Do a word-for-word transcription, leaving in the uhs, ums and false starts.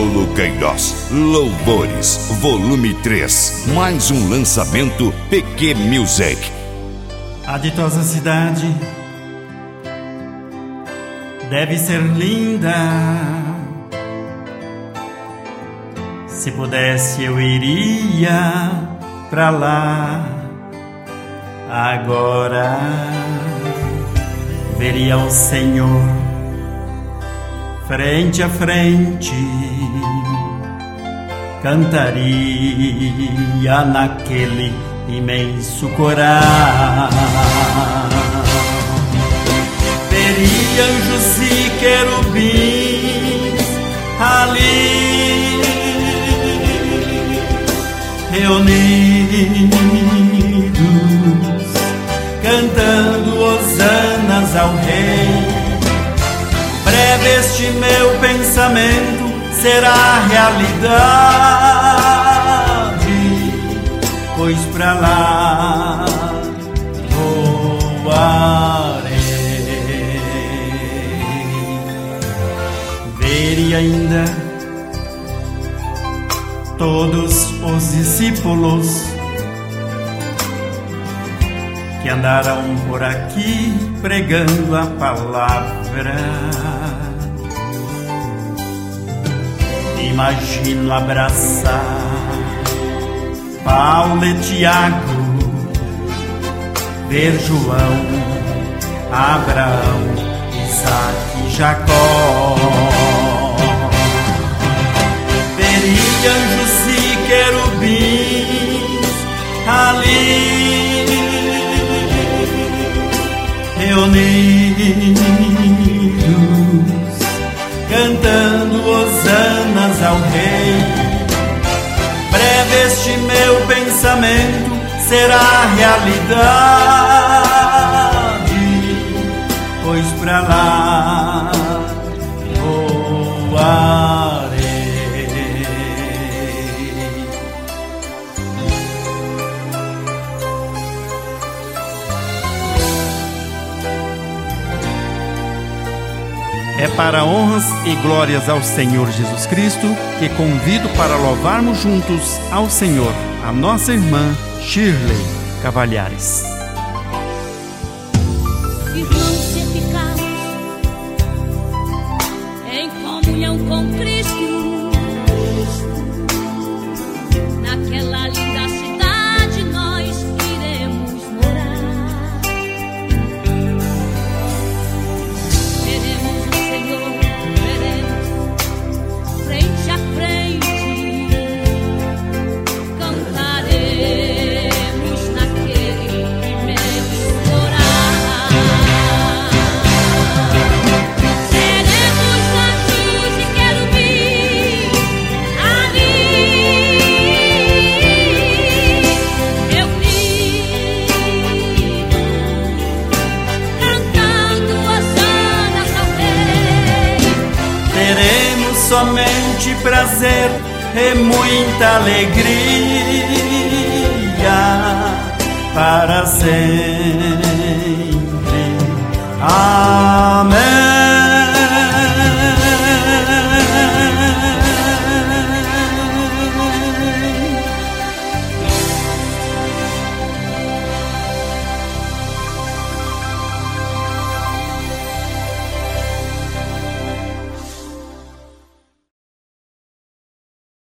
Paulo Queiroz, Louvores, volume três. Mais um lançamento P Q Music. A ditosa cidade deve ser linda. Se pudesse eu iria pra lá. Agora veria o Senhor frente a frente, cantaria naquele imenso coral. Veria anjos e querubins ali reunidos, cantando hosanas ao Rei. Breve este meu pensamento será realidade, pois pra lá voarei. Verei ainda todos os discípulos que andaram por aqui pregando a palavra. Imagino abraçar Paulo e Tiago, ver João, Abraão, Isaac e Jacó. Veria anjos e querubins ali reunidos, cantando hosanas ao Rei. Breve este meu pensamento será realidade, pois pra lá voarei. É para honras e glórias ao Senhor Jesus Cristo que convido para louvarmos juntos ao Senhor, a nossa irmã Shirley Cavalhares. Irmãos, se ficarmos em comunhão com Cristo, naquela linda cidade nós iremos morar. Veremos o Senhor, veremos frente a frente, cantaremos naquele imenso coral. Seremos anjos e querubins ali reunidos, cantando hosanas ao Rei. Teremos somente prazer e muita alegria para sempre. Amém.